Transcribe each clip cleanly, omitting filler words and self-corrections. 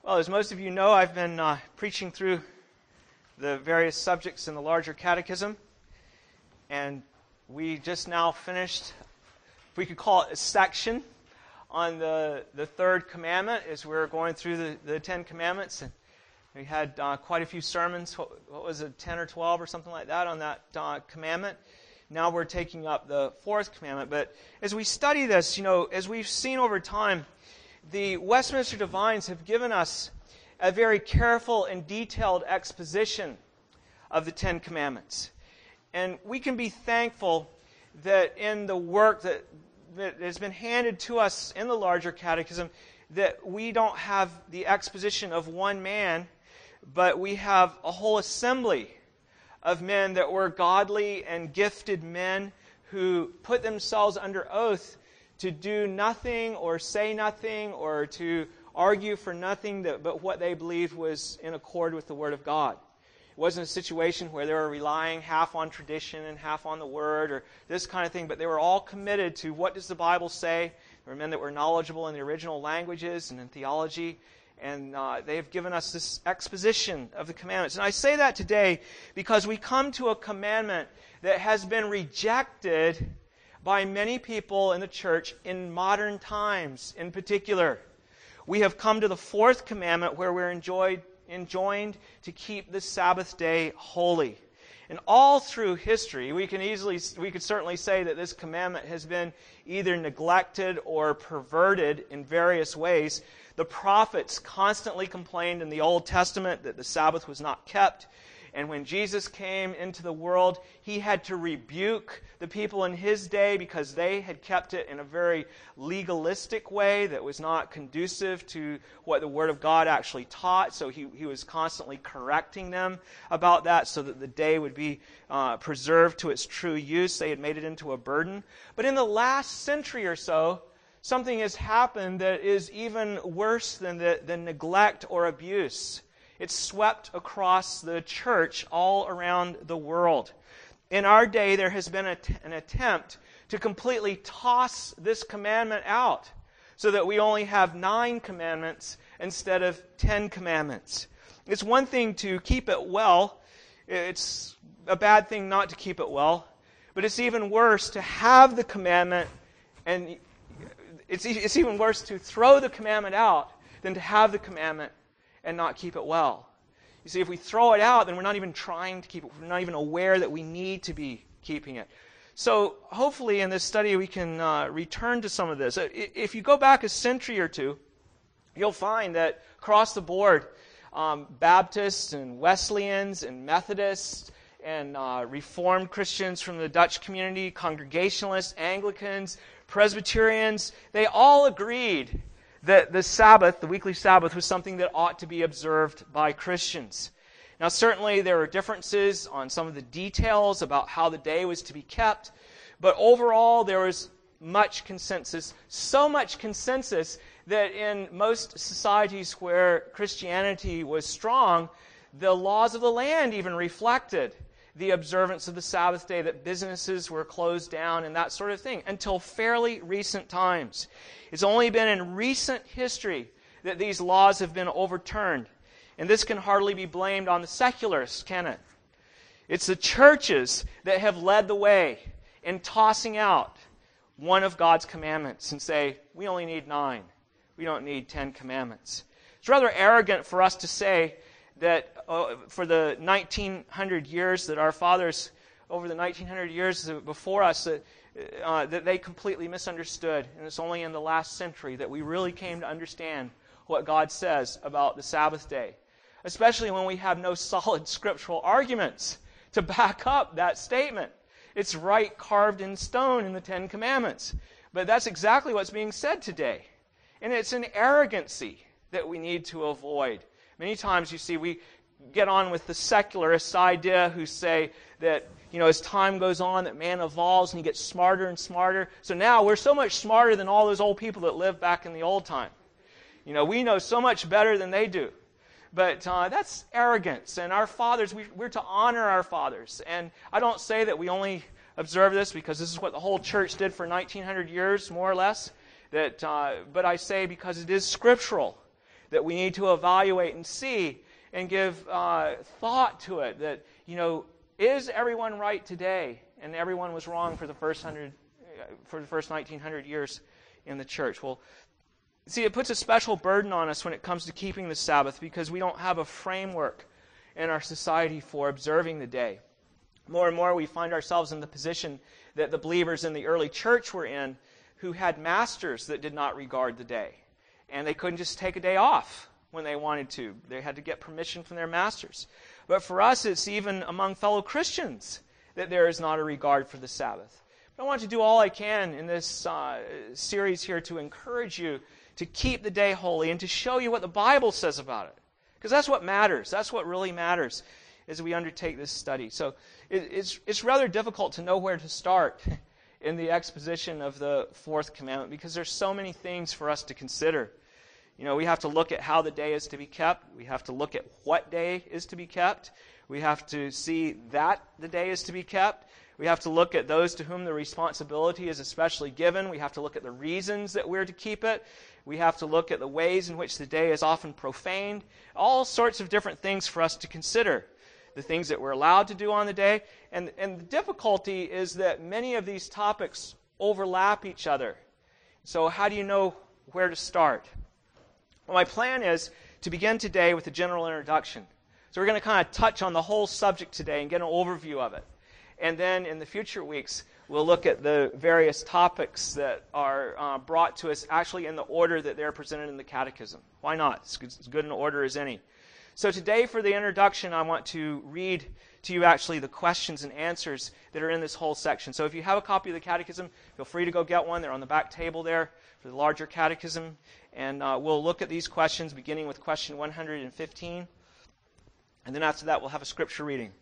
Well, as most of you know, I've been preaching through the various subjects in the larger catechism, and we just now finished, if we could call it a section, on the third commandment as we're going through the Ten Commandments. And we had quite a few sermons, what was it, 10 or 12 or something like that on that commandment. Now we're taking up the fourth commandment. But as we study this, as we've seen over time, the Westminster Divines have given us a very careful and detailed exposition of the Ten Commandments. And we can be thankful that in the work that has been handed to us in the larger catechism, that we don't have the exposition of one man, but we have a whole assembly of men that were godly and gifted men who put themselves under oath to do nothing or say nothing or to argue for nothing but what they believed was in accord with the Word of God. It wasn't a situation where they were relying half on tradition and half on the Word or this kind of thing, but they were all committed to what does the Bible say. There were men that were knowledgeable in the original languages and in theology, and they have given us this exposition of the commandments. And I say that today because we come to a commandment that has been rejected by many people in the church in modern times in particular. We have come to the fourth commandment where we're enjoined to keep the Sabbath day holy. And all through history, we could certainly say that this commandment has been either neglected or perverted in various ways. The prophets constantly complained in the Old Testament that the Sabbath was not kept. And when Jesus came into the world, He had to rebuke the people in His day because they had kept it in a very legalistic way that was not conducive to what the Word of God actually taught. So He was constantly correcting them about that so that the day would be preserved to its true use. They had made it into a burden. But in the last century or so, something has happened that is even worse than neglect or abuse. It's swept across the church all around the world. In our day, there has been an attempt to completely toss this commandment out so that we only have 9 commandments instead of 10 commandments. It's one thing to keep it well. It's a bad thing not to keep it well. But it's even worse to have the commandment, and it's even worse to throw the commandment out than to have the commandment and not keep it well. You see, if we throw it out, then we're not even trying to keep it. We're not even aware that we need to be keeping it. So hopefully in this study we can return to some of this. If you go back a century or two, you'll find that across the board, Baptists and Wesleyans and Methodists and Reformed Christians from the Dutch community, Congregationalists, Anglicans, Presbyterians, they all agreed that the Sabbath, the weekly Sabbath, was something that ought to be observed by Christians. Now, certainly there are differences on some of the details about how the day was to be kept, but overall there was much consensus, so much consensus that in most societies where Christianity was strong, the laws of the land even reflected the observance of the Sabbath day, that businesses were closed down and that sort of thing, until fairly recent times. It's only been in recent history that these laws have been overturned. And this can hardly be blamed on the secularists, can it? It's the churches that have led the way in tossing out one of God's commandments and say, we only need 9. We don't need 10 commandments. It's rather arrogant for us to say that for the 1900 years that our fathers, over the 1900 years before us, that they completely misunderstood. And it's only in the last century that we really came to understand what God says about the Sabbath day. Especially when we have no solid scriptural arguments to back up that statement. It's right carved in stone in the Ten Commandments. But that's exactly what's being said today. And it's an arrogancy that we need to avoid. Many times, you see, we get on with the secularist idea who say that, as time goes on, that man evolves and he gets smarter and smarter. So now we're so much smarter than all those old people that lived back in the old time. We know so much better than they do. But that's arrogance. And our fathers, we're to honor our fathers. And I don't say that we only observe this because this is what the whole church did for 1900 years, more or less. But I say because it is scriptural that we need to evaluate and see and give thought to it. That, is everyone right today? And everyone was wrong for the first 1900 years in the church. Well, see, it puts a special burden on us when it comes to keeping the Sabbath because we don't have a framework in our society for observing the day. More and more we find ourselves in the position that the believers in the early church were in, who had masters that did not regard the day. And they couldn't just take a day off when they wanted to. They had to get permission from their masters. But for us, it's even among fellow Christians that there is not a regard for the Sabbath. But I want to do all I can in this series here to encourage you to keep the day holy and to show you what the Bible says about it. Because that's what matters. That's what really matters as we undertake this study. So it's rather difficult to know where to start in the exposition of the fourth commandment because there's so many things for us to consider. We have to look at how the day is to be kept. We have to look at what day is to be kept. We have to see that the day is to be kept. We have to look at those to whom the responsibility is especially given. We have to look at the reasons that we're to keep it. We have to look at the ways in which the day is often profaned. All sorts of different things for us to consider. The things that we're allowed to do on the day. And the difficulty is that many of these topics overlap each other. So how do you know where to start? Well, my plan is to begin today with a general introduction. So we're going to kind of touch on the whole subject today and get an overview of it. And then in the future weeks, we'll look at the various topics that are brought to us actually in the order that they're presented in the Catechism. Why not? It's as good an order as any. So today for the introduction, I want to read to you actually the questions and answers that are in this whole section. So if you have a copy of the Catechism, feel free to go get one. They're on the back table there for the larger Catechism. And we'll look at these questions beginning with question 115. And then after that, we'll have a scripture reading.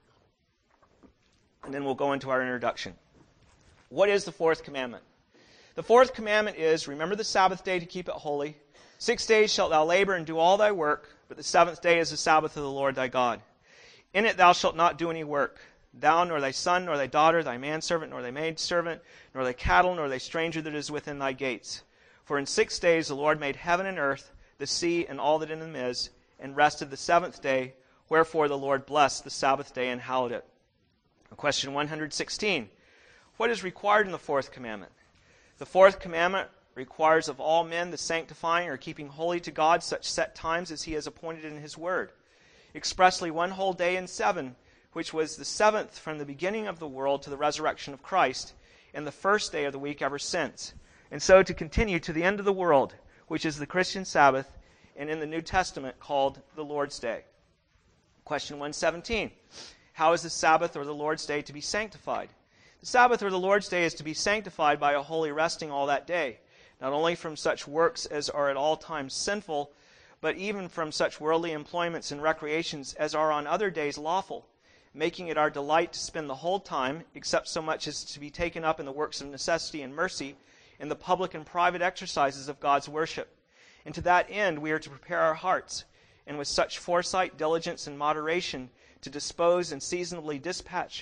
And then we'll go into our introduction. What is the fourth commandment? The fourth commandment is, remember the Sabbath day to keep it holy. 6 days shalt thou labor and do all thy work, but the seventh day is the Sabbath of the Lord thy God. In it thou shalt not do any work, thou, nor thy son, nor thy daughter, thy manservant, nor thy maidservant, nor thy cattle, nor thy stranger that is within thy gates. For in 6 days the Lord made heaven and earth, the sea, and all that in them is, and rested the seventh day. Wherefore the Lord blessed the Sabbath day and hallowed it. Question 116. What is required in the fourth commandment? The fourth commandment requires of all men the sanctifying or keeping holy to God such set times as he has appointed in his word. Expressly 1 whole day in 7, which was the seventh from the beginning of the world to the resurrection of Christ, and the first day of the week ever since. And so to continue to the end of the world, which is the Christian Sabbath, and in the New Testament called the Lord's Day. Question 117. How is the Sabbath or the Lord's Day to be sanctified? The Sabbath or the Lord's Day is to be sanctified by a holy resting all that day, not only from such works as are at all times sinful, but even from such worldly employments and recreations as are on other days lawful, making it our delight to spend the whole time, except so much as to be taken up in the works of necessity and mercy, in the public and private exercises of God's worship. And to that end we are to prepare our hearts, and with such foresight, diligence, and moderation, to dispose and seasonably dispatch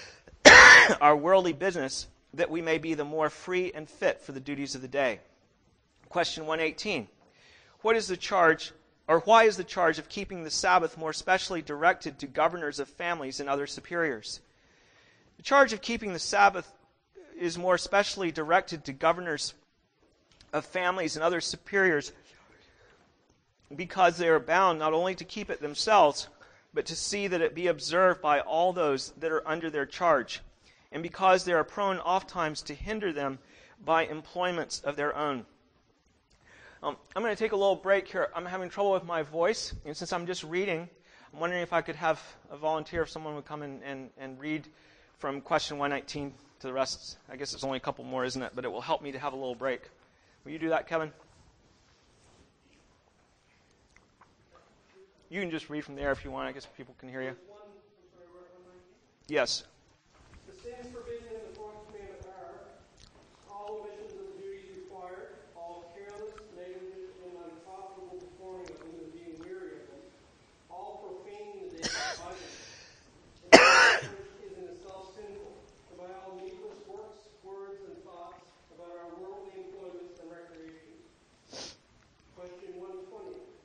our worldly business, that we may be the more free and fit for the duties of the day. Question 118. What is the charge, or why is the charge of keeping the Sabbath more specially directed to governors of families and other superiors? The charge of keeping the Sabbath is more specially directed to governors of families and other superiors because they are bound not only to keep it themselves, but to see that it be observed by all those that are under their charge, and because they are prone ofttimes to hinder them by employments of their own. I'm going to take a little break here. I'm having trouble with my voice, and since I'm just reading, I'm wondering if I could have a volunteer, if someone would come and read from question 119 to the rest. I guess it's only a couple more, isn't it? But it will help me to have a little break. Will you do that, Kevin? You can just read from there if you want. I guess people can hear you. Yes. The sins forbidden in the fourth commandment are all omissions of the duties required, all careless, negligent, and unprofitable performing of them and being weary of them, all profaning the day of Bible. Which is in itself sinful, and by all needless works, words, and thoughts about our worldly employments and recreations. Question 120.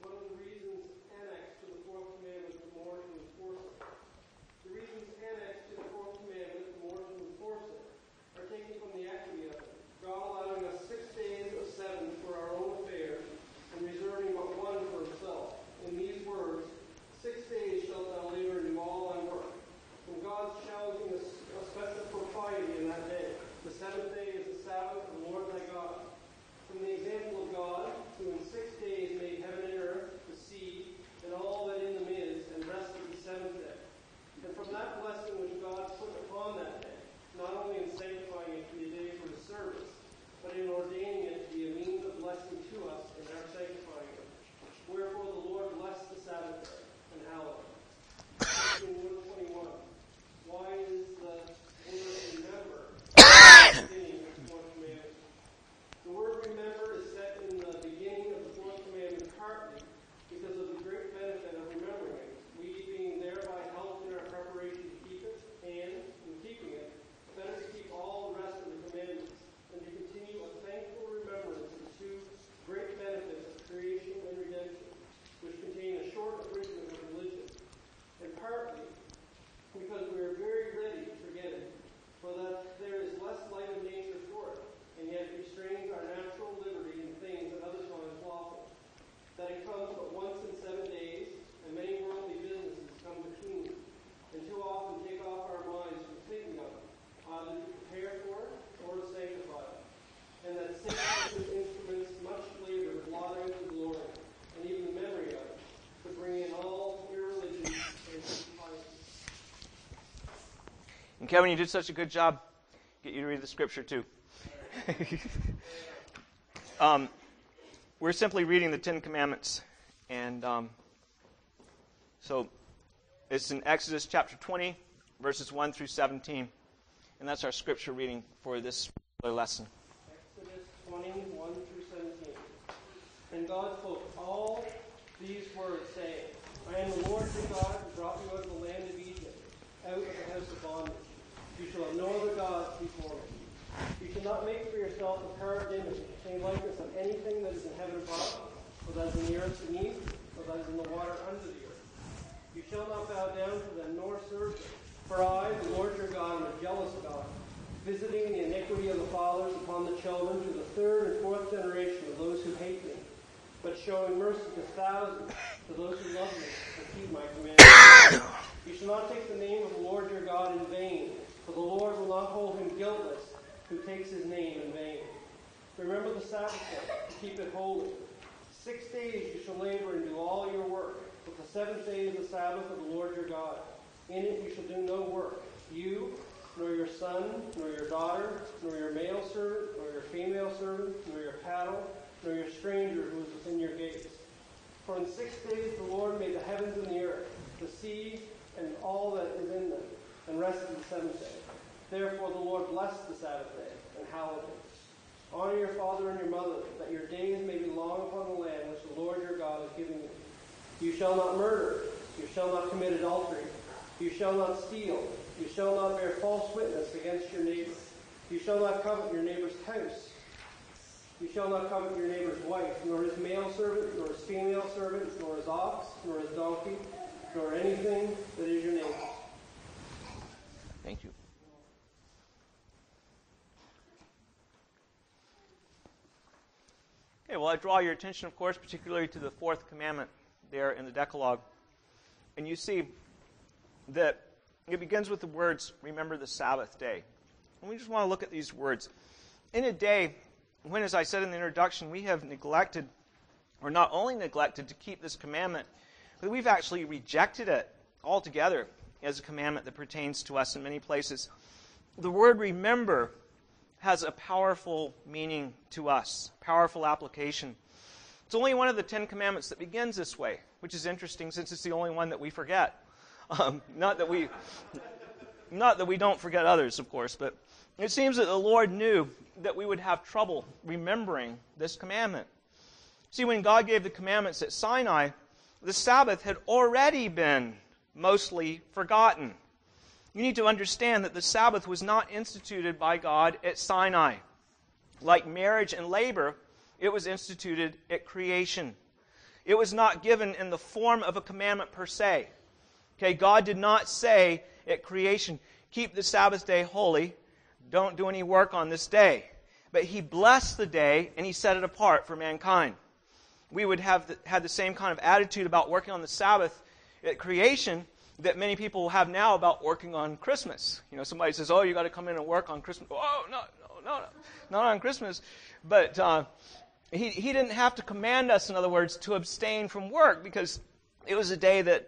And Kevin, you did such a good job. Get you to read the scripture too. We're simply reading the Ten Commandments. And so it's in Exodus chapter 20, verses 1 through 17. And that's our scripture reading for this particular lesson. Exodus 20, 1 through 17. And God spoke all these words, saying, I am the Lord your God who brought you out of the land of Egypt, out of the house of bondage. You shall have no other gods before me. You shall not make for yourself a carved image, any likeness of anything that is in heaven above, or that is in the earth beneath, or that is in the water under the earth. You shall not bow down to them nor serve them. For I, the Lord your God, am a jealous God, visiting the iniquity of the fathers upon the children to the third and fourth generation of those who hate me, but showing mercy to thousands, to those who love me and keep my commandments. You shall not take the name of the Lord your God in vain, for the Lord will not hold him guiltless who takes his name in vain. Remember the Sabbath day, to keep it holy. 6 days you shall labor and do all your work, but the seventh day is the Sabbath of the Lord your God. In it you shall do no work, you, nor your son, nor your daughter, nor your male servant, nor your female servant, nor your cattle, nor your stranger who is within your gates. For in 6 days the Lord made the heavens and the earth, the sea, and all that is in them, and rested the seventh day. Therefore the Lord blessed the Sabbath day, and hallowed it. Honor your father and your mother, that your days may be long upon the land which the Lord your God is giving you. You shall not murder. You shall not commit adultery. You shall not steal. You shall not bear false witness against your neighbor. You shall not covet your neighbor's house. You shall not covet your neighbor's wife, nor his male servant, nor his female servant, nor his ox, nor his donkey, nor anything that is your neighbor's. Thank you. Okay, well, I draw your attention, of course, particularly to the fourth commandment there in the Decalogue. And you see that it begins with the words, remember the Sabbath day. And we just want to look at these words. In a day when, as I said in the introduction, we have neglected, or not only neglected to keep this commandment, but we've actually rejected it altogether as a commandment that pertains to us in many places. The word remember has a powerful meaning to us, powerful application. It's only one of the Ten Commandments that begins this way, which is interesting since it's the only one that we forget. Not that we don't forget others, of course, but it seems that the Lord knew that we would have trouble remembering this commandment. See, when God gave the commandments at Sinai, the Sabbath had already been mostly forgotten. You need to understand that the Sabbath was not instituted by God at Sinai. Like marriage and labor, it was instituted at creation. It was not given in the form of a commandment per se. Okay, God did not say at creation, keep the Sabbath day holy, don't do any work on this day. But He blessed the day and He set it apart for mankind. We would have had the same kind of attitude about working on the Sabbath at creation that many people have now about working on Christmas. You know, somebody says, oh, you got to come in and work on Christmas. Oh, no, not on Christmas. But he didn't have to command us, in other words, to abstain from work, because it was a day that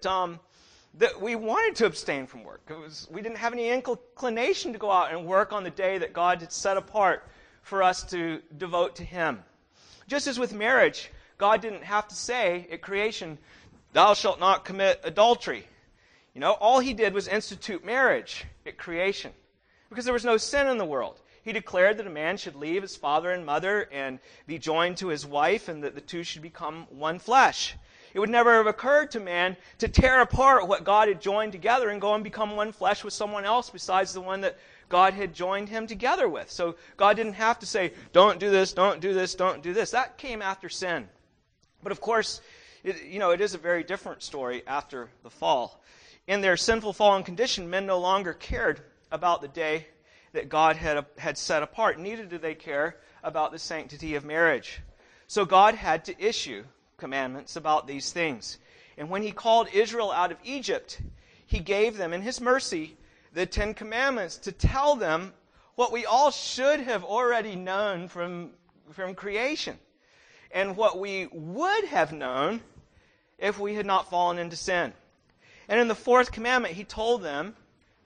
we wanted to abstain from work. We didn't have any inclination to go out and work on the day that God had set apart for us to devote to Him. Just as with marriage, God didn't have to say at creation, thou shalt not commit adultery. You know, all He did was institute marriage at creation, because there was no sin in the world. He declared that a man should leave his father and mother and be joined to his wife, and that the two should become one flesh. It would never have occurred to man to tear apart what God had joined together and go and become one flesh with someone else besides the one that God had joined him together with. So God didn't have to say, don't do this, don't do this, don't do this. That came after sin. But of course, it is a very different story after the fall. In their sinful fallen condition, men no longer cared about the day that God had set apart. Neither did they care about the sanctity of marriage. So God had to issue commandments about these things. And when He called Israel out of Egypt, He gave them, in His mercy, the Ten Commandments to tell them what we all should have already known from creation, and what we would have known if we had not fallen into sin. And in the fourth commandment, He told them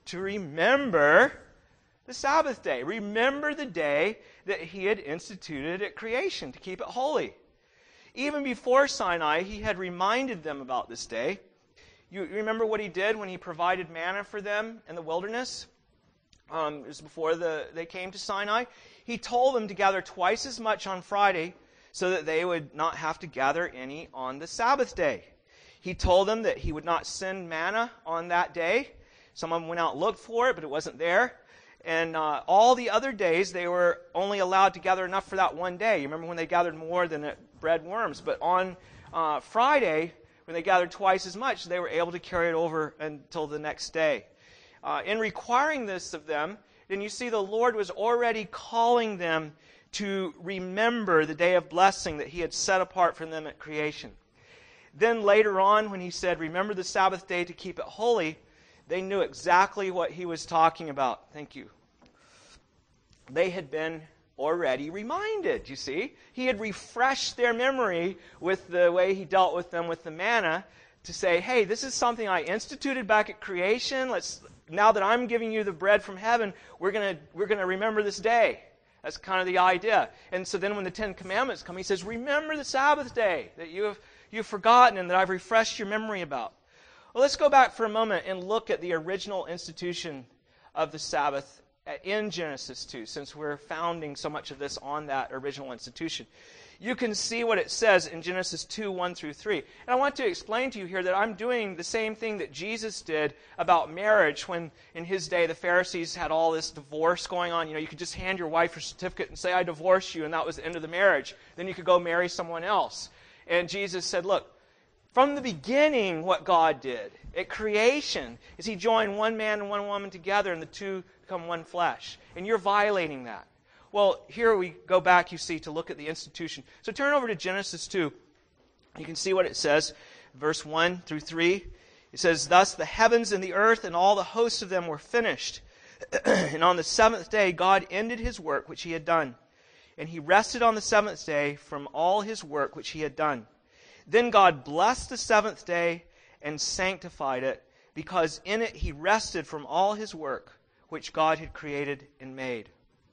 to remember the Sabbath day. Remember the day that he had instituted at creation, to keep it holy. Even before Sinai, he had reminded them about this day. You remember what he did when he provided manna for them in the wilderness? It was before they came to Sinai. He told them to gather twice as much on Friday so that they would not have to gather any on the Sabbath day. He told them that he would not send manna on that day. Some of them went out and looked for it, but it wasn't there. And all the other days, they were only allowed to gather enough for that one day. You remember when they gathered more than it bred worms. But on Friday, when they gathered twice as much, they were able to carry it over until the next day. In requiring this of them, then you see the Lord was already calling them to remember the day of blessing that he had set apart for them at creation. Then later on, when he said, remember the Sabbath day to keep it holy, they knew exactly what he was talking about. Thank you. They had been already reminded, you see. He had refreshed their memory with the way he dealt with them with the manna to say, hey, this is something I instituted back at creation. Now that I'm giving you the bread from heaven, we're going to remember this day. That's kind of the idea. And so then when the Ten Commandments come, he says, remember the Sabbath day that you've forgotten and that I've refreshed your memory about. Well, let's go back for a moment and look at the original institution of the Sabbath in Genesis 2, since we're founding so much of this on that original institution. You can see what it says in Genesis 2, 1 through 3. And I want to explain to you here that I'm doing the same thing that Jesus did about marriage when in his day the Pharisees had all this divorce going on. You know, you could just hand your wife a certificate and say, I divorce you, and that was the end of the marriage. Then you could go marry someone else. And Jesus said, look, from the beginning, what God did at creation is he joined one man and one woman together, and the two become one flesh. And you're violating that. Well, here we go back, you see, to look at the institution. So turn over to Genesis 2. You can see what it says, verse 1 through 3. It says, thus the heavens and the earth and all the hosts of them were finished. And on the seventh day, God ended his work which he had done. And he rested on the seventh day from all his work which he had done. Then God blessed the seventh day and sanctified it, because in it he rested from all his work which God had created and made.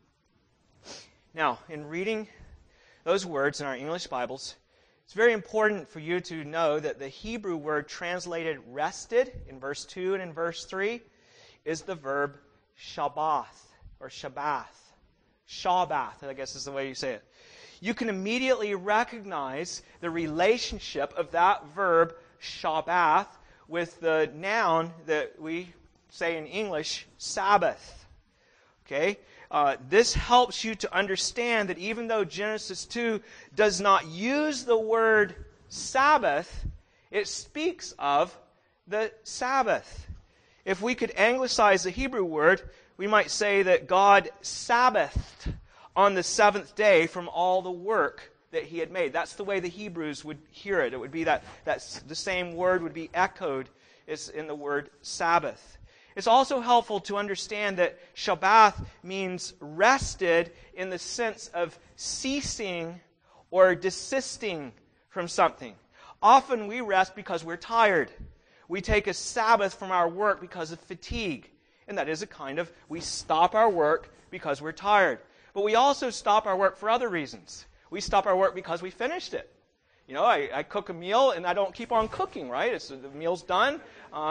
Now, in reading those words in our English Bibles, it's very important for you to know that the Hebrew word translated rested in verse 2 and in verse 3 is the verb Shabbath, or Shabbath. Shabbath, I guess is the way you say it. You can immediately recognize the relationship of that verb Shabbath with the noun that we say in English, Sabbath. Okay? This helps you to understand that even though Genesis 2 does not use the word Sabbath, it speaks of the Sabbath. If we could anglicize the Hebrew word, we might say that God Sabbathed on the seventh day from all the work that he had made. That's the way the Hebrews would hear it. It would be that the same word would be echoed as in the word Sabbath. It's also helpful to understand that Shabbath means rested in the sense of ceasing or desisting from something. Often we rest because we're tired. We take a Sabbath from our work because of fatigue. And that is a kind of, we stop our work because we're tired. But we also stop our work for other reasons. We stop our work because we finished it. You know, I cook a meal and I don't keep on cooking, right? The meal's done.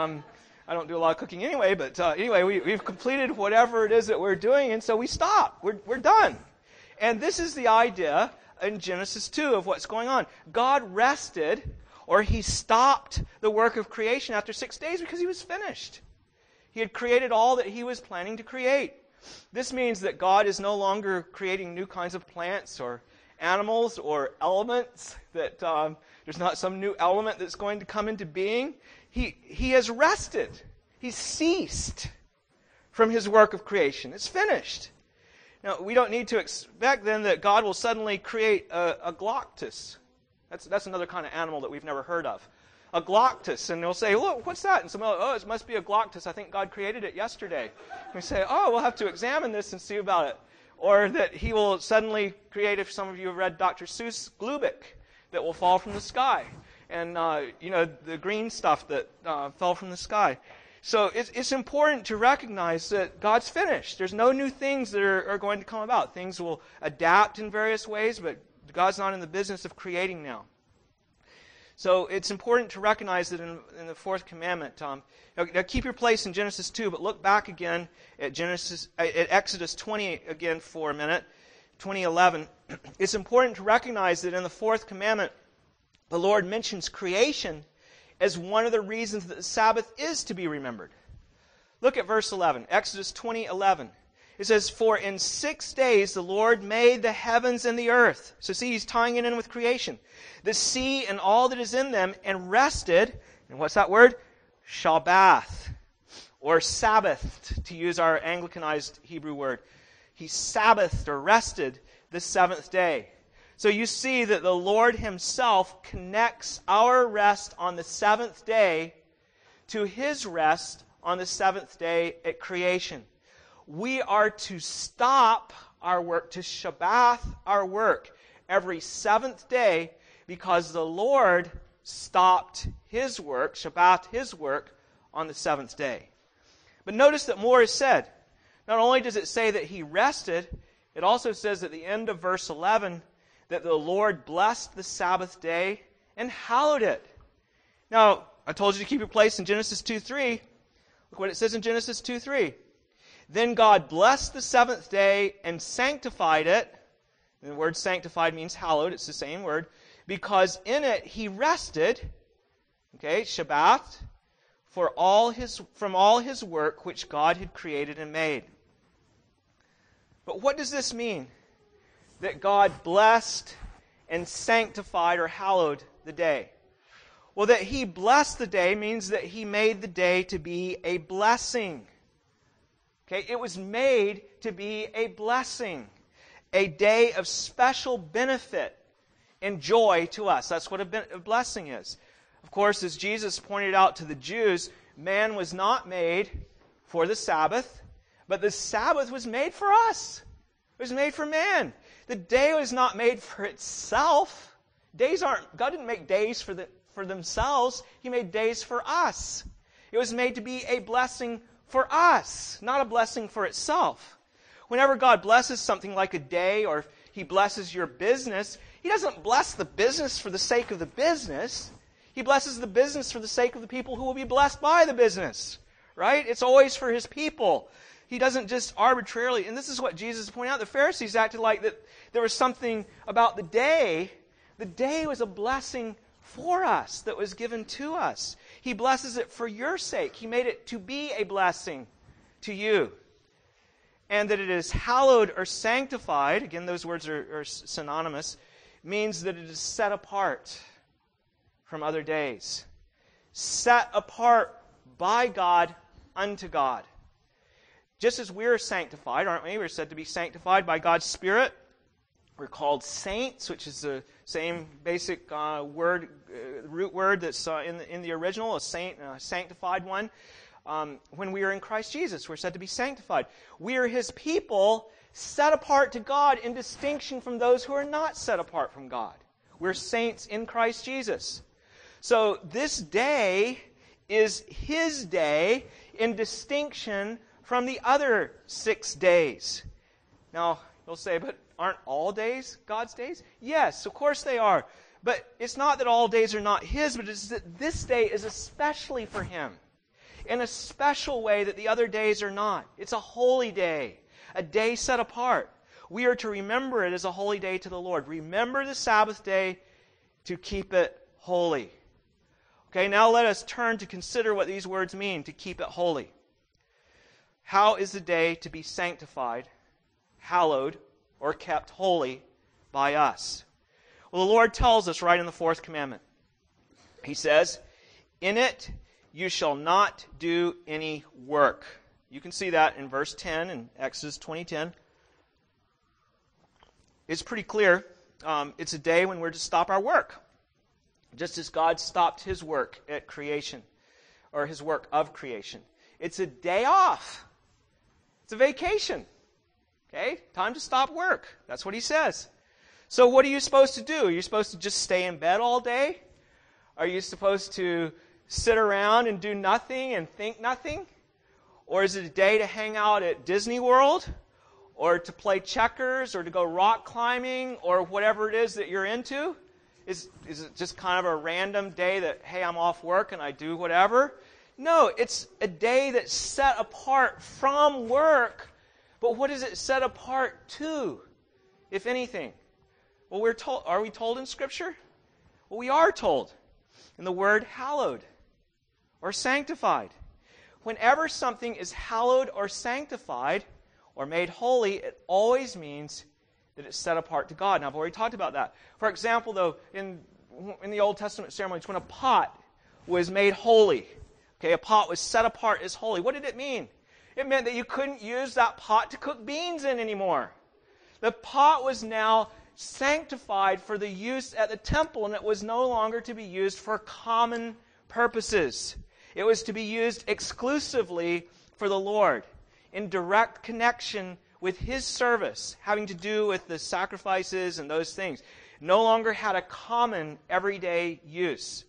I don't do a lot of cooking anyway, but anyway, we've completed whatever it is that we're doing, and so we stop. We're done. And this is the idea in Genesis 2 of what's going on. God rested, or he stopped the work of creation after 6 days because he was finished. He had created all that he was planning to create. This means that God is no longer creating new kinds of plants or animals or elements, that there's not some new element that's going to come into being. He has rested. He's ceased from his work of creation. It's finished. Now, we don't need to expect then that God will suddenly create a Gloctus. That's another kind of animal that we've never heard of. A Gloctus. And they'll say, look, what's that? And someone will, oh, it must be a Gloctus. I think God created it yesterday. And we say, oh, we'll have to examine this and see about it. Or that he will suddenly create, if some of you have read Dr. Seuss, Glubik, that will fall from the sky. And, the green stuff that fell from the sky. So it's important to recognize that God's finished. There's no new things that are going to come about. Things will adapt in various ways, but God's not in the business of creating now. So it's important to recognize that in the fourth commandment. Now keep your place in Genesis 2, but look back again at Exodus 20 again for a minute, 20:11. It's important to recognize that in the fourth commandment, the Lord mentions creation as one of the reasons that the Sabbath is to be remembered. Look at verse 11, Exodus 20:11. It says, "For in 6 days the Lord made the heavens and the earth." So see, he's tying it in with creation. "The sea and all that is in them, and rested," and what's that word? Shabbath, or Sabbathed, to use our Anglicanized Hebrew word. He Sabbathed, or rested, the seventh day. So you see that the Lord himself connects our rest on the seventh day to his rest on the seventh day at creation. We are to stop our work, to Shabbath our work every seventh day, because the Lord stopped his work, Shabbath his work, on the seventh day. But notice that more is said. Not only does it say that he rested, it also says at the end of verse 11 that the Lord blessed the Sabbath day and hallowed it. Now, I told you to keep your place in Genesis 2:3. Look what it says in Genesis 2:3. "Then God blessed the seventh day and sanctified it." And the word sanctified means hallowed. It's the same word. "Because in it he rested," okay, Shabbat, from all his work which God had created and made. But what does this mean? That God blessed and sanctified or hallowed the day. Well, that he blessed the day means that he made the day to be a blessing. Okay, it was made to be a blessing, a day of special benefit and joy to us. That's what a blessing is. Of course, as Jesus pointed out to the Jews, man was not made for the Sabbath, but the Sabbath was made for us. It was made for man. The day was not made for itself. God didn't make days for themselves. He made days for us. It was made to be a blessing for us, not a blessing for itself. Whenever God blesses something like a day, or he blesses your business, he doesn't bless the business for the sake of the business. He blesses the business for the sake of the people who will be blessed by the business. Right? It's always for his people. He doesn't just arbitrarily, and this is what Jesus pointed out. The Pharisees acted like that there was something about the day. The day was a blessing for us that was given to us. He blesses it for your sake. He made it to be a blessing to you. And that it is hallowed or sanctified, again those words are synonymous, means that it is set apart from other days. Set apart by God unto God. Just as we're sanctified, aren't we? We're said to be sanctified by God's Spirit. We're called saints, which is the same basic root word that's in the original, a saint, a sanctified one. When we are in Christ Jesus, we're said to be sanctified. We are his people, set apart to God in distinction from those who are not set apart from God. We're saints in Christ Jesus. So this day is his day in distinction from the other 6 days. Now, you'll say, but aren't all days God's days? Yes, of course they are. But it's not that all days are not his, but it's that this day is especially for him, in a special way that the other days are not. It's a holy day, a day set apart. We are to remember it as a holy day to the Lord. Remember the Sabbath day to keep it holy. Okay, now let us turn to consider what these words mean, to keep it holy. How is the day to be sanctified, hallowed, or kept holy by us? Well, the Lord tells us right in the fourth commandment. He says, "In it you shall not do any work." You can see that in verse 10 in Exodus 20:10. It's pretty clear. It's a day when we're to stop our work, just as God stopped his work at creation, or his work of creation. It's a day off. It's a vacation. Okay? Time to stop work. That's what he says. So what are you supposed to do? Are you supposed to just stay in bed all day? Are you supposed to sit around and do nothing and think nothing? Or is it a day to hang out at Disney World? Or to play checkers? Or to go rock climbing? Or whatever it is that you're into? Is it just kind of a random day that, hey, I'm off work and I do whatever? No, it's a day that's set apart from work. But what is it set apart to, if anything? Well, are we told in Scripture? Well, we are told in the word hallowed or sanctified. Whenever something is hallowed or sanctified or made holy, it always means that it's set apart to God. Now, I've already talked about that. For example, though, in the Old Testament ceremonies, when a pot was made holy, okay, a pot was set apart as holy, what did it mean? It meant that you couldn't use that pot to cook beans in anymore. The pot was now sanctified for the use at the temple, and it was no longer to be used for common purposes. It was to be used exclusively for the Lord, in direct connection with His service, having to do with the sacrifices and those things. No longer had a common everyday use.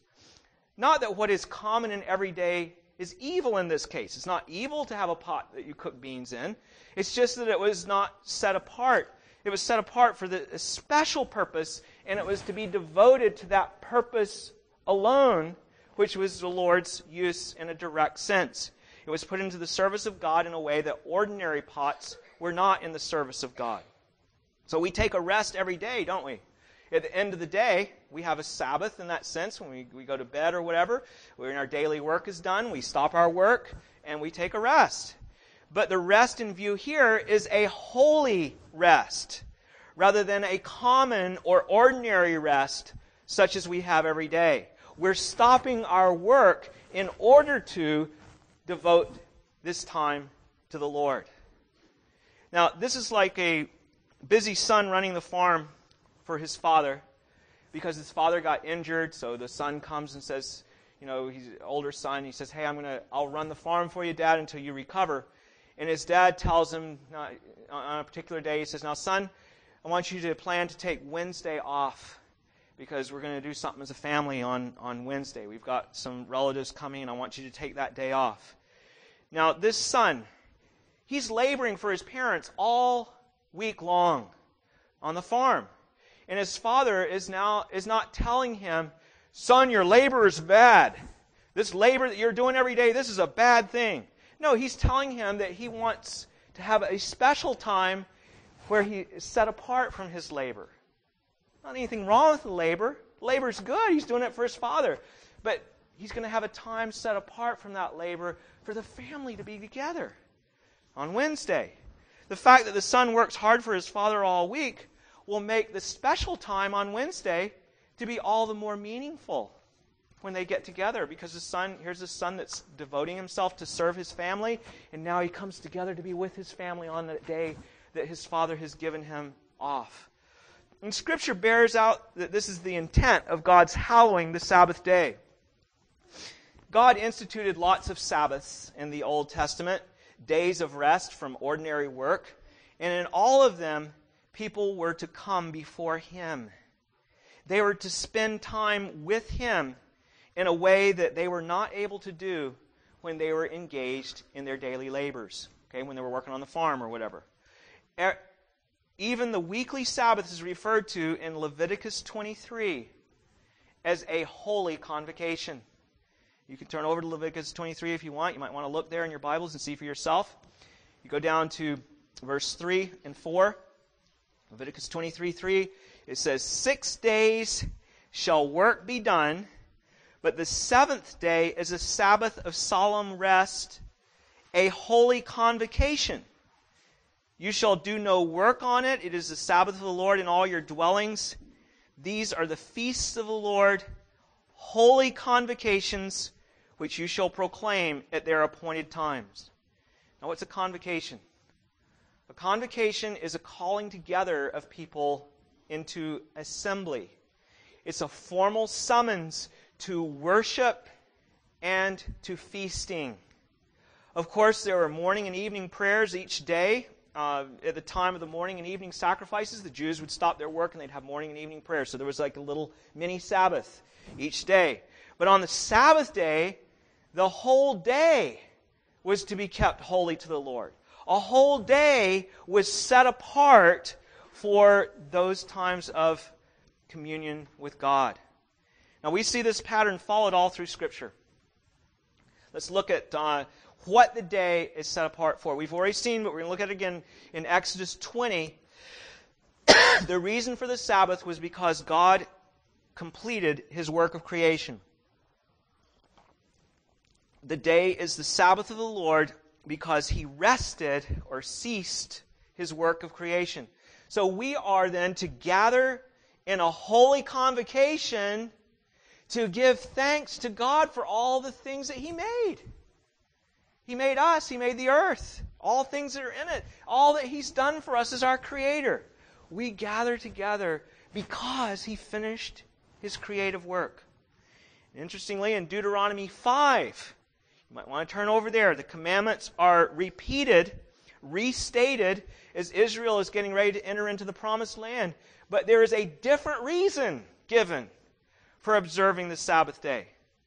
Not that what is common and everyday is evil in this case. It's not evil to have a pot that you cook beans in. It's just that it was not set apart. It was set apart for a special purpose, and it was to be devoted to that purpose alone, which was the Lord's use in a direct sense. It was put into the service of God in a way that ordinary pots were not in the service of God. So we take a rest every day, don't we? At the end of the day, we have a Sabbath in that sense. When we go to bed or whatever, when our daily work is done, we stop our work and we take a rest. But the rest in view here is a holy rest, rather than a common or ordinary rest such as we have every day. We're stopping our work in order to devote this time to the Lord. Now, this is like a busy son running the farm for his father, because his father got injured. So the son comes and says, he's an older son. He says, "Hey, I'll run the farm for you, Dad, until you recover." And his dad tells him on a particular day, he says, "Now, son, I want you to plan to take Wednesday off, because we're going to do something as a family on Wednesday. We've got some relatives coming, and I want you to take that day off." Now, this son, he's laboring for his parents all week long on the farm. And his father is not telling him, "Son, your labor is bad. This labor that you're doing every day, this is a bad thing." No, he's telling him that he wants to have a special time where he is set apart from his labor. Not anything wrong with the labor. Labor's good. He's doing it for his father. But he's going to have a time set apart from that labor for the family to be together on Wednesday. The fact that the son works hard for his father all week will make the special time on Wednesday to be all the more meaningful when they get together, because here's a son that's devoting himself to serve his family, and now he comes together to be with his family on the day that his father has given him off. And Scripture bears out that this is the intent of God's hallowing the Sabbath day. God instituted lots of Sabbaths in the Old Testament, days of rest from ordinary work, and in all of them, people were to come before Him. They were to spend time with Him in a way that they were not able to do when they were engaged in their daily labors, when they were working on the farm or whatever. Even the weekly Sabbath is referred to in Leviticus 23 as a holy convocation. You can turn over to Leviticus 23 if you want. You might want to look there in your Bibles and see for yourself. You go down to verse 3 and 4. Leviticus 23:3, it says, 6 days shall work be done, but the seventh day is a Sabbath of solemn rest, a holy convocation. You shall do no work on it. It is the Sabbath of the Lord in all your dwellings. These are the feasts of the Lord, holy convocations, which you shall proclaim at their appointed times. Now, what's a convocation? A convocation is a calling together of people into assembly. It's a formal summons to worship and to feasting. Of course, there are morning and evening prayers each day. At the time of the morning and evening sacrifices, the Jews would stop their work and they'd have morning and evening prayers. So there was like a little mini Sabbath each day. But on the Sabbath day, the whole day was to be kept holy to the Lord. A whole day was set apart for those times of communion with God. Now we see this pattern followed all through Scripture. Let's look at what the day is set apart for. We've already seen, but we're going to look at it again in Exodus 20. The reason for the Sabbath was because God completed His work of creation. The day is the Sabbath of the Lord because He rested or ceased His work of creation. So we are then to gather in a holy convocation to give thanks to God for all the things that He made. He made us. He made the earth. All things that are in it. All that He's done for us as our Creator. We gather together because He finished His creative work. Interestingly, in Deuteronomy 5, you might want to turn over there. The commandments are repeated, restated, as Israel is getting ready to enter into the Promised Land. But there is a different reason given for observing the Sabbath day.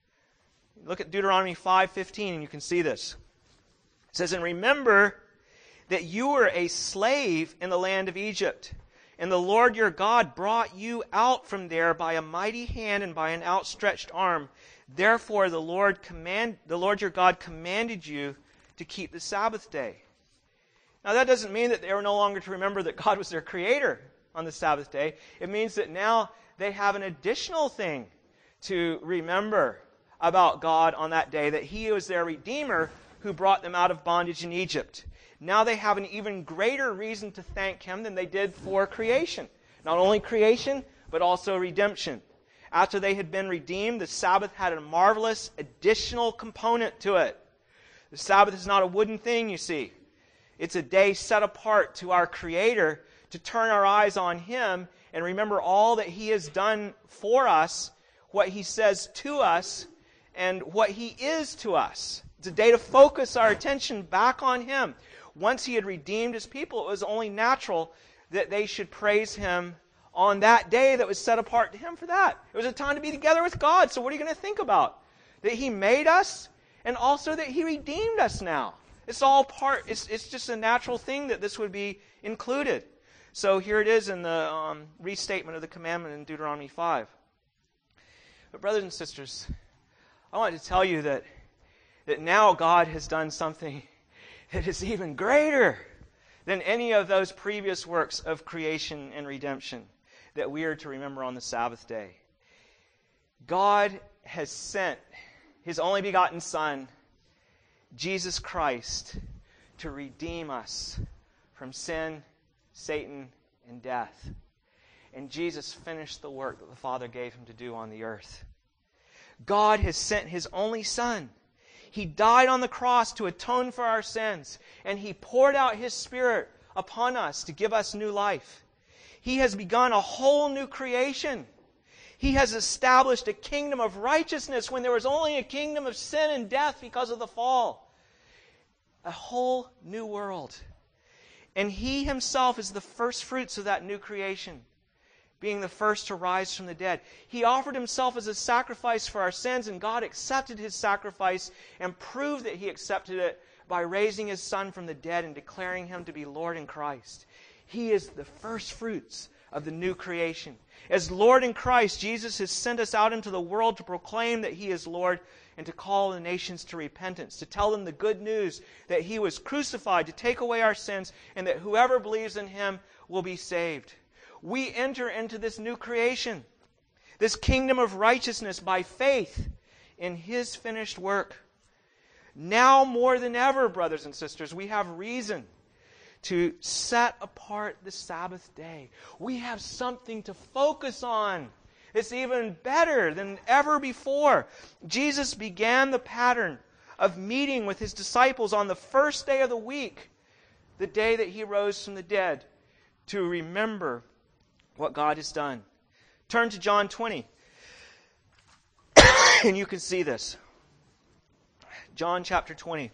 Look at Deuteronomy 5:15 and you can see this. It says, "And remember that you were a slave in the land of Egypt, and the Lord your God brought you out from there by a mighty hand and by an outstretched arm. Therefore the Lord your God commanded you to keep the Sabbath day." Now that doesn't mean that they were no longer to remember that God was their Creator on the Sabbath day. It means that now they have an additional thing to remember about God on that day, that He was their Redeemer who brought them out of bondage in Egypt. Now they have an even greater reason to thank Him than they did for creation. Not only creation, but also redemption. After they had been redeemed, the Sabbath had a marvelous additional component to it. The Sabbath is not a wooden thing, you see. It's a day set apart to our Creator to turn our eyes on Him and remember all that He has done for us, what He says to us, and what He is to us. It's a day to focus our attention back on Him. Once He had redeemed His people, it was only natural that they should praise Him on that day that was set apart to Him for that. It was a time to be together with God. So what are you going to think about? That He made us and also that He redeemed us now. It's all part, it's just a natural thing that this would be included. So here it is in the restatement of the commandment in Deuteronomy 5. But brothers and sisters, I want to tell you that now God has done something that is even greater than any of those previous works of creation and redemption that we are to remember on the Sabbath day. God has sent His only begotten Son, Jesus Christ, to redeem us from sin, Satan, and death. And Jesus finished the work that the Father gave Him to do on the earth. God has sent His only Son. He died on the cross to atone for our sins, and He poured out His Spirit upon us to give us new life. He has begun a whole new creation. He has established a kingdom of righteousness when there was only a kingdom of sin and death because of the fall. A whole new world. And He Himself is the first fruits of that new creation, being the first to rise from the dead. He offered Himself as a sacrifice for our sins, and God accepted His sacrifice and proved that He accepted it by raising His Son from the dead and declaring Him to be Lord in Christ. He is the first fruits of the new creation. As Lord in Christ, Jesus has sent us out into the world to proclaim that He is Lord and to call the nations to repentance, to tell them the good news that He was crucified to take away our sins and that whoever believes in Him will be saved. We enter into this new creation, this kingdom of righteousness by faith in His finished work. Now more than ever, brothers and sisters, we have reason to set apart the Sabbath day. We have something to focus on. It's even better than ever before. Jesus began the pattern of meeting with His disciples on the first day of the week, the day that He rose from the dead, to remember what God has done. Turn to John 20, and you can see this. John chapter 20.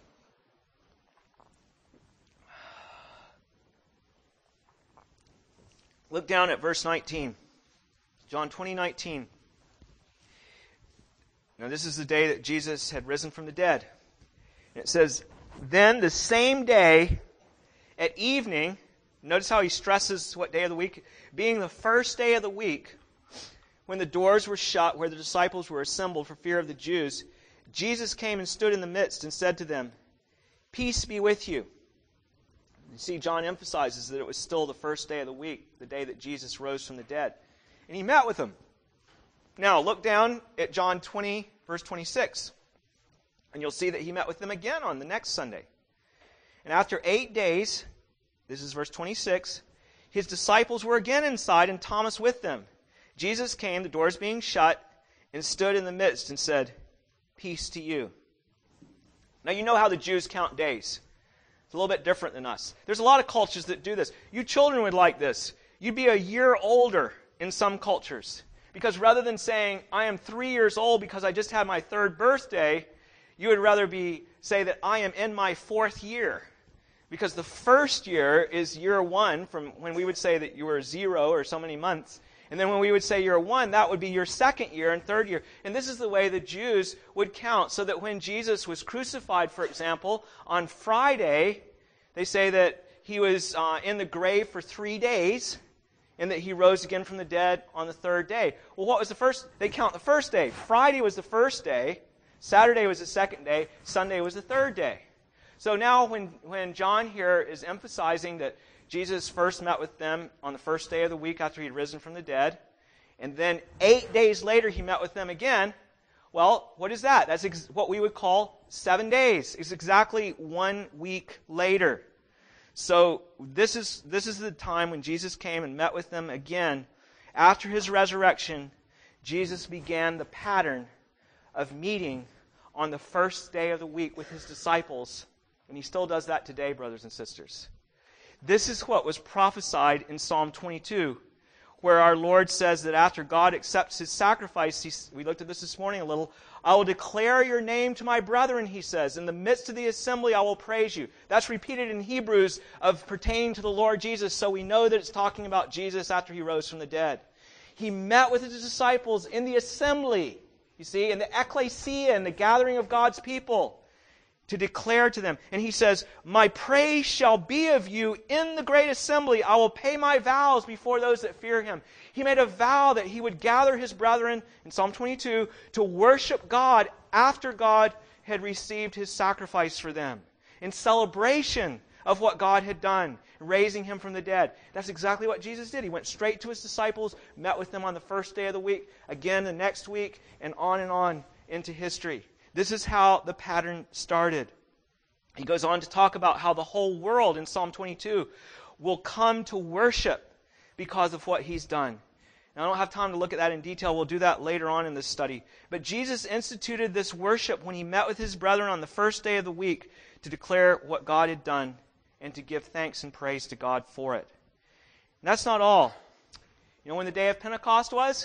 Look down at verse 19. John 20:19. Now, this is the day that Jesus had risen from the dead. And it says, then the same day at evening, notice how he stresses what day of the week, being the first day of the week, when the doors were shut, where the disciples were assembled for fear of the Jews, Jesus came and stood in the midst and said to them, peace be with you. You see, John emphasizes that it was still the first day of the week, the day that Jesus rose from the dead. And he met with them. Now, look down at John 20, verse 26. And you'll see that he met with them again on the next Sunday. And after 8 days, this is verse 26, his disciples were again inside and Thomas with them. Jesus came, the doors being shut, and stood in the midst and said, peace to you. Now, you know how the Jews count days. It's a little bit different than us. There's a lot of cultures that do this. You children would like this. You'd be a year older in some cultures. Because rather than saying, I am 3 years old because I just had my 3rd birthday, you would rather say that I am in my 4th year. Because the first year is year 1, from when we would say that you were 0 or so many months. And then when we would say year 1, that would be your 2nd year and 3rd year. And this is the way the Jews would count. So that when Jesus was crucified, for example, on Friday, they say that he was in the grave for 3 days, and that he rose again from the dead on the 3rd day. Well, what was the first? They count the first day. Friday was the first day. Saturday was the 2nd day. Sunday was the 3rd day. So now when John here is emphasizing that Jesus first met with them on the first day of the week after he had risen from the dead, and then 8 days later he met with them again, well, what is that? That's what we would call 7 days. It's exactly 1 week later. So this is the time when Jesus came and met with them again. After his resurrection, Jesus began the pattern of meeting on the first day of the week with his disciples. And he still does that today, brothers and sisters. This is what was prophesied in Psalm 22, where our Lord says that after God accepts his sacrifice, we looked at this morning a little, I will declare your name to my brethren, he says. In the midst of the assembly, I will praise you. That's repeated in Hebrews of pertaining to the Lord Jesus, so we know that it's talking about Jesus after he rose from the dead. He met with his disciples in the assembly, you see, in the ecclesia, in the gathering of God's people, to declare to them. And he says, my praise shall be of you in the great assembly. I will pay my vows before those that fear him. He made a vow that he would gather his brethren, in Psalm 22, to worship God after God had received his sacrifice for them, in celebration of what God had done, raising him from the dead. That's exactly what Jesus did. He went straight to his disciples, met with them on the first day of the week, again the next week, and on into history. This is how the pattern started. He goes on to talk about how the whole world in Psalm 22 will come to worship because of what he's done. Now, I don't have time to look at that in detail. We'll do that later on in this study. But Jesus instituted this worship when he met with his brethren on the first day of the week to declare what God had done and to give thanks and praise to God for it. And that's not all. You know when the day of Pentecost was?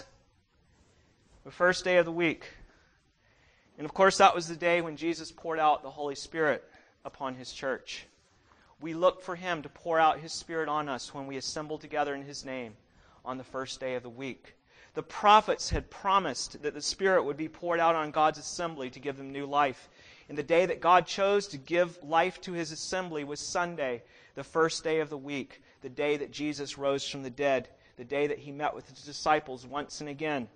The first day of the week. And of course, that was the day when Jesus poured out the Holy Spirit upon his church. We look for him to pour out his Spirit on us when we assemble together in his name on the first day of the week. The prophets had promised that the Spirit would be poured out on God's assembly to give them new life. And the day that God chose to give life to his assembly was Sunday, the first day of the week, the day that Jesus rose from the dead, the day that he met with his disciples once and again.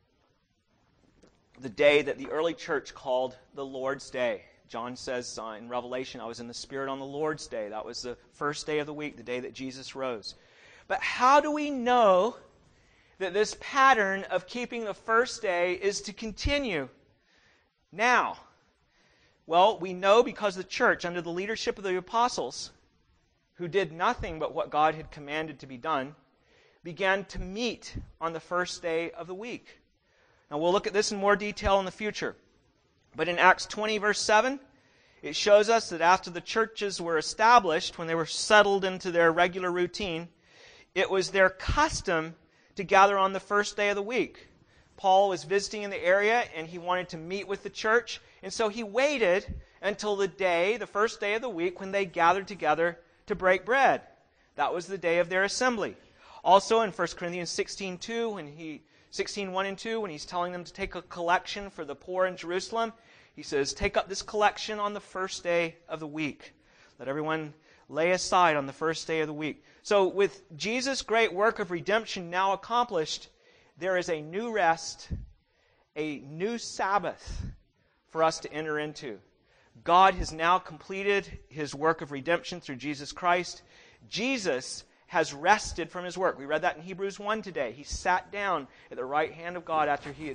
The day that the early church called the Lord's Day. John says in Revelation, I was in the Spirit on the Lord's Day. That was the first day of the week, the day that Jesus rose. But how do we know that this pattern of keeping the first day is to continue now? Well, we know because the church, under the leadership of the apostles, who did nothing but what God had commanded to be done, began to meet on the first day of the week. Now, we'll look at this in more detail in the future. But in Acts 20, verse 7, it shows us that after the churches were established, when they were settled into their regular routine, it was their custom to gather on the first day of the week. Paul was visiting in the area, and he wanted to meet with the church, and so he waited until the first day of the week, when they gathered together to break bread. That was the day of their assembly. Also in 1 Corinthians 16:2, when he 16:1 and 2, when he's telling them to take a collection for the poor in Jerusalem, he says, take up this collection on the first day of the week. Let everyone lay aside on the first day of the week. So with Jesus' great work of redemption now accomplished, there is a new rest, a new Sabbath for us to enter into. God has now completed his work of redemption through Jesus Christ. Jesus has rested from his work. We read that in Hebrews 1 today. He sat down at the right hand of God after he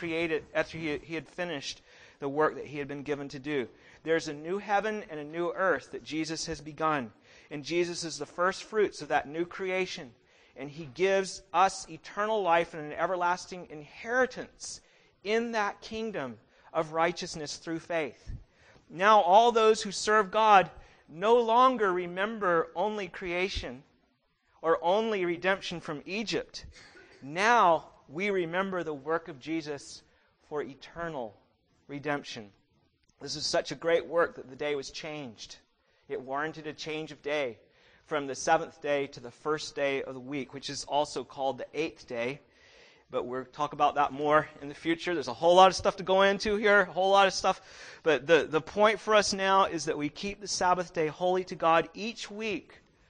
had finished the work that he had been given to do. There's a new heaven and a new earth that Jesus has begun. And Jesus is the first fruits of that new creation. And he gives us eternal life and an everlasting inheritance in that kingdom of righteousness through faith. Now all those who serve God no longer remember only creation or only redemption from Egypt. Now we remember the work of Jesus for eternal redemption. This is such a great work that the day was changed. It warranted a change of day from the seventh day to the first day of the week, which is also called the eighth day. But we'll talk about that more in the future. There's a whole lot of stuff to go into here, a whole lot of stuff. But the point for us now is that we keep the Sabbath day holy to God each week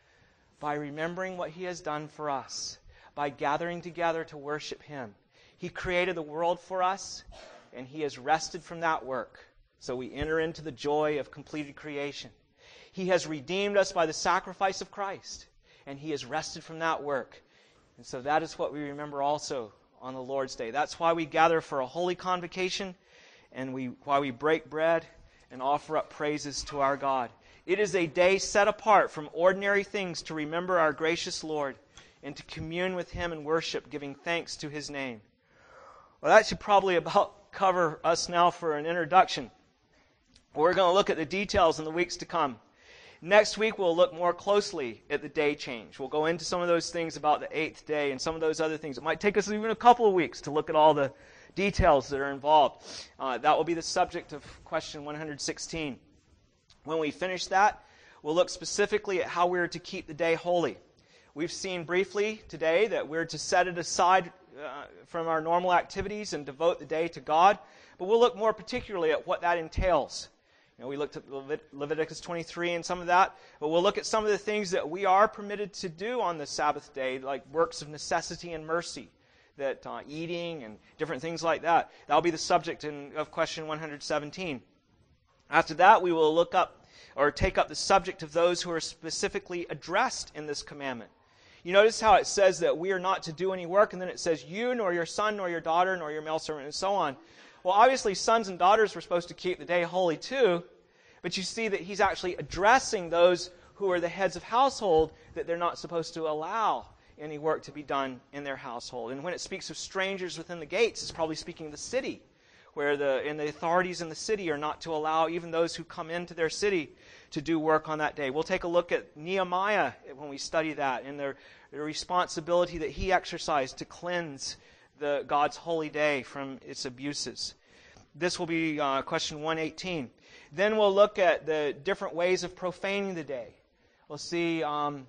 by remembering what he has done for us, by gathering together to worship him. He created the world for us, and he has rested from that work. So we enter into the joy of completed creation. He has redeemed us by the sacrifice of Christ, and he has rested from that work. And so that is what we remember also on the Lord's Day. That's why we gather for a holy convocation, and why we break bread and offer up praises to our God. It is a day set apart from ordinary things to remember our gracious Lord and to commune with him in worship, giving thanks to his name. Well, that should probably about cover us now for an introduction. We're going to look at the details in the weeks to come. Next week, we'll look more closely at the day change. We'll go into some of those things about the eighth day and some of those other things. It might take us even a couple of weeks to look at all the details that are involved. That will be the subject of question 116. When we finish that, we'll look specifically at how we're to keep the day holy. We've seen briefly today that we're to set it aside from our normal activities and devote the day to God. But we'll look more particularly at what that entails. We looked at Leviticus 23 and some of that, but we'll look at some of the things that we are permitted to do on the Sabbath day, like works of necessity and mercy, that eating and different things like that. That'll be the subject of question 117. After that, we will look up or take up the subject of those who are specifically addressed in this commandment. You notice how it says that we are not to do any work, and then it says you, nor your son, nor your daughter, nor your male servant, and so on. Well, obviously, sons and daughters were supposed to keep the day holy too, but you see that he's actually addressing those who are the heads of household, that they're not supposed to allow any work to be done in their household. And when it speaks of strangers within the gates, it's probably speaking of the city, where the authorities in the city are not to allow even those who come into their city to do work on that day. We'll take a look at Nehemiah when we study that, and the responsibility that he exercised to cleanse God's holy day from its abuses. This will be question 118. Then we'll look at the different ways of profaning the day. We'll see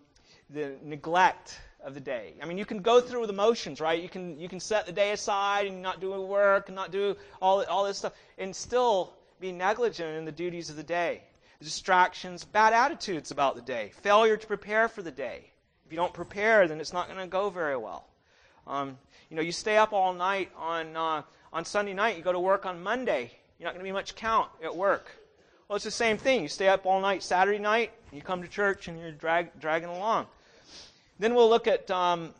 the neglect of the day. I mean, you can go through the motions, right? You can set the day aside and not do work and not do all this stuff and still be negligent in the duties of the day. Distractions, bad attitudes about the day, failure to prepare for the day. If you don't prepare, then it's not going to go very well. You stay up all night on Sunday night. You go to work on Monday. You're not going to be much count at work. Well, it's the same thing. You stay up all night Saturday night. You come to church and you're dragging along. Then we'll look at,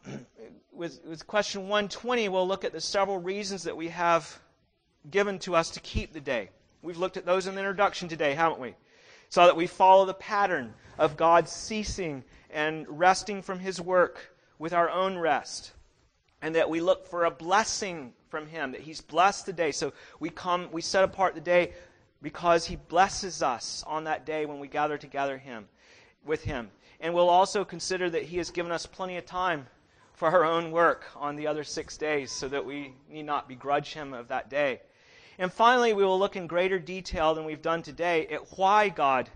with question 120, we'll look at the several reasons that we have given to us to keep the day. We've looked at those in the introduction today, haven't we? So that we follow the pattern of God ceasing and resting from his work with our own rest. And that we look for a blessing from him, that he's blessed the day. So we set apart the day because he blesses us on that day when we gather together with him. And we'll also consider that he has given us plenty of time for our own work on the other 6 days so that we need not begrudge him of that day. And finally, we will look in greater detail than we've done today at why God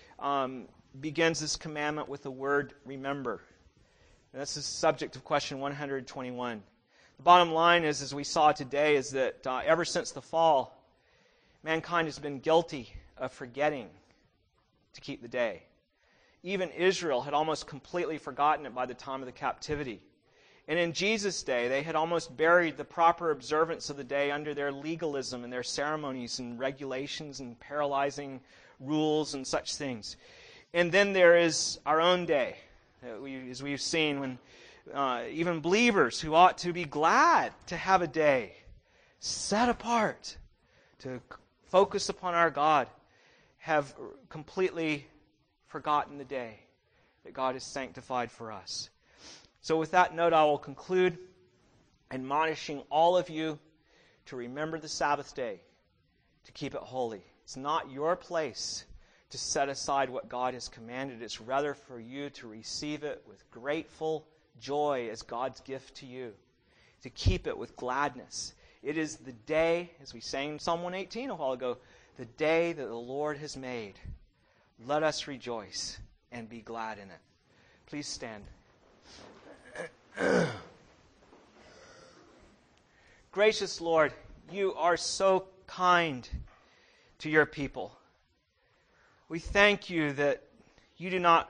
begins this commandment with the word remember. And this is the subject of question 121. The bottom line is, as we saw today, is that ever since the fall, mankind has been guilty of forgetting to keep the day. Even Israel had almost completely forgotten it by the time of the captivity. And in Jesus' day, they had almost buried the proper observance of the day under their legalism and their ceremonies and regulations and paralyzing rules and such things. And then there is our own day, as we've seen, when even believers who ought to be glad to have a day set apart to focus upon our God have completely forgotten the day that God has sanctified for us. So with that note, I will conclude admonishing all of you to remember the Sabbath day, to keep it holy. It's not your place to set aside what God has commanded. It's rather for you to receive it with grateful joy as God's gift to you, to keep it with gladness. It is the day, as we sang in Psalm 118 a while ago, the day that the Lord has made. Let us rejoice and be glad in it. Please stand. Gracious Lord, you are so kind to your people. We thank you that you do not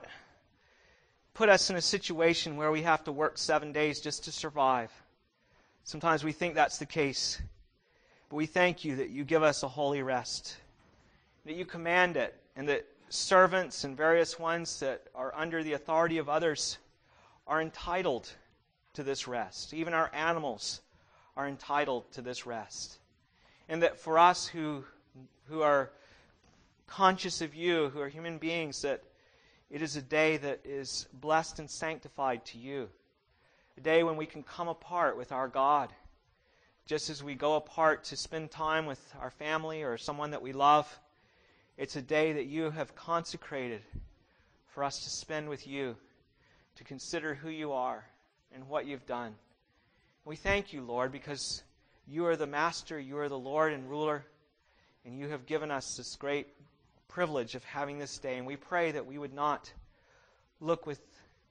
put us in a situation where we have to work 7 days just to survive. Sometimes we think that's the case. But we thank you that you give us a holy rest, that you command it, and that servants and various ones that are under the authority of others are entitled to this rest. Even our animals are entitled to this rest. And that for us who are conscious of you, who are human beings, that it is a day that is blessed and sanctified to you. A day when we can come apart with our God, just as we go apart to spend time with our family or someone that we love. It's a day that you have consecrated for us to spend with you, to consider who you are and what you've done. We thank you, Lord, because you are the Master, you are the Lord and ruler, and you have given us this great privilege of having this day. And we pray that we would not look with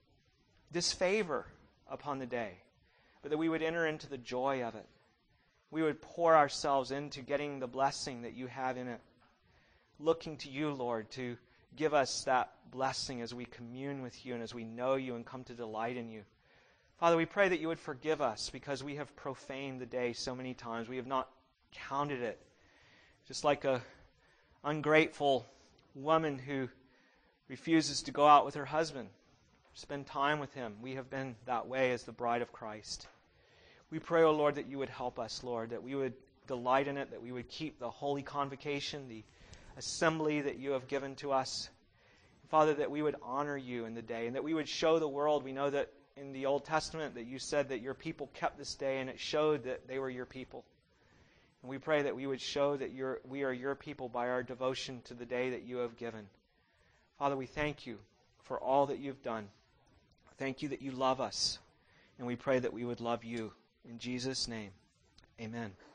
disfavor upon the day, but that we would enter into the joy of it. We would pour ourselves into getting the blessing that you have in it, looking to you, Lord, to give us that blessing as we commune with you and as we know you and come to delight in you. Father, we pray that you would forgive us because we have profaned the day so many times. We have not counted it. Just like a ungrateful woman who refuses to go out with her husband, spend time with him. We have been that way as the bride of Christ. We pray, O Lord, that you would help us, Lord, that we would delight in it, that we would keep the holy convocation, the assembly that you have given to us. Father, that we would honor you in the day and that we would show the world. We know that in the Old Testament that you said that your people kept this day and it showed that they were your people. And we pray that we would show that we are your people by our devotion to the day that you have given. Father, we thank you for all that you've done. Thank you that you love us. And we pray that we would love you. In Jesus' name, amen.